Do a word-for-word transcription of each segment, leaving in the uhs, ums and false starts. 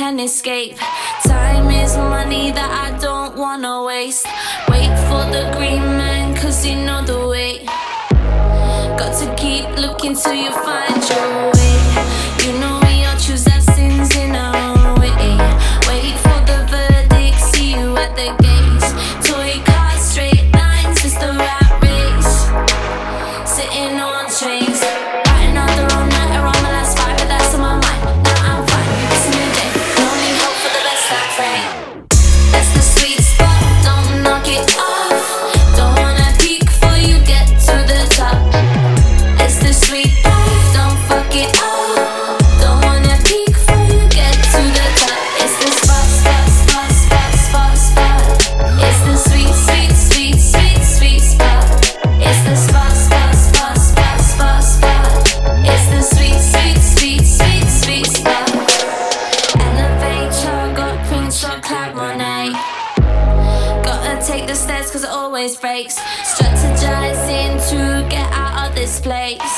can escape. Time is money that I don't wanna waste. Wait for the green man, cause you know the way. Got to keep looking till you find your way. You know we all choose our sins in our own way. Wait for the verdict, see you at the gates. Toy cars, straight lines, it's the rat race. Sitting on trains, writing out the wrong night around my last fight, but that's on my mind. Now I'm fine, it's a new day. The only hope for the best I pray. That's the sweet spot, don't knock it off. Don't wanna peak before you get to the top. It's the sweet life, don't fuck it up. Don't wanna peak before you get to the top. It's the spot, spot, spot, spot, spot, spot. It's the sweet, sweet, sweet, sweet, sweet spot. It's the spot, spot, spot, spot, spot, spot. It's the sweet, sweet, sweet, sweet, sweet spot. Elevator, got pink chocolate Monet. Gotta take the stairs cause it always breaks. Strategizing to get out of this place.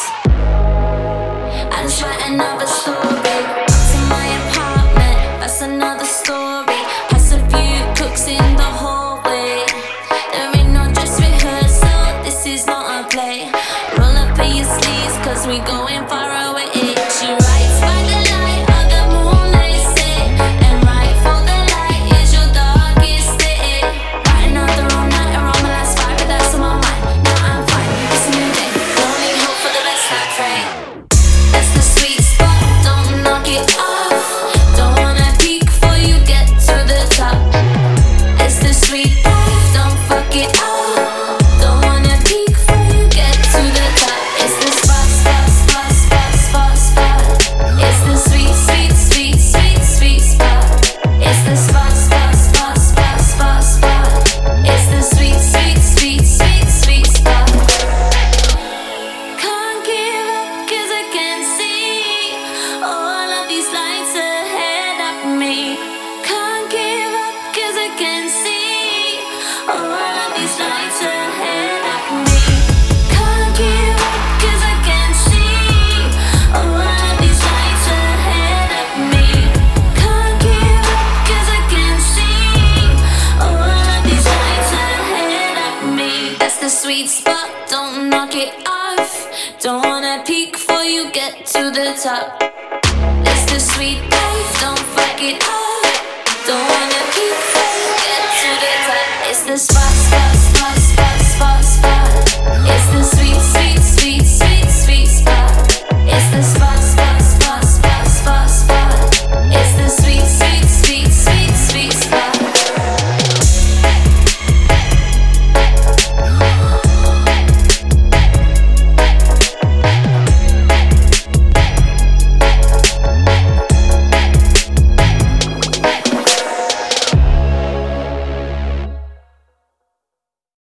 I just write another story. Up to my apartment, that's another story. Pass a few cooks in the hallway. There ain't no dress rehearsal, this is not a play. Roll up in your sleeves cause we going far away. She writes by the light of the moon, they say. And right for the light is your darkest day. Writing out the wrong night around my last fight, but that's on my mind. Now I'm fine, it's a new day. The only hope for the best I pray. That's the sweet spot, don't knock it off. Don't wanna peak before you get to the top. It's the sweet life, don't fuck it up. Don't wanna peak before you get to the top. It's the spot, spot, spot, spot, spot, spot. It's the sweet, sweet, sweet, sweet, sweet spot. It's the spot, spot, spot, spot, spot, spot. It's the sweet, sweet, sweet, sweet, sweet spot. Can't give up cause I can see all of these lights ahead of me. Can't give up cause I can see all of these lights ahead of me. Can't give up cause I can see all of these lights ahead of me. Can't give up cause I can see all of these lights ahead of me. That's the sweet spot, don't knock it off. Don't wanna peak before you get to the top. It's the sweet life, don't fuck it up. Don't wanna peak before you get to the top. It's the spot, spot, spot, spot, spot, spot. It's the sweet, sweet, sweet, sweet.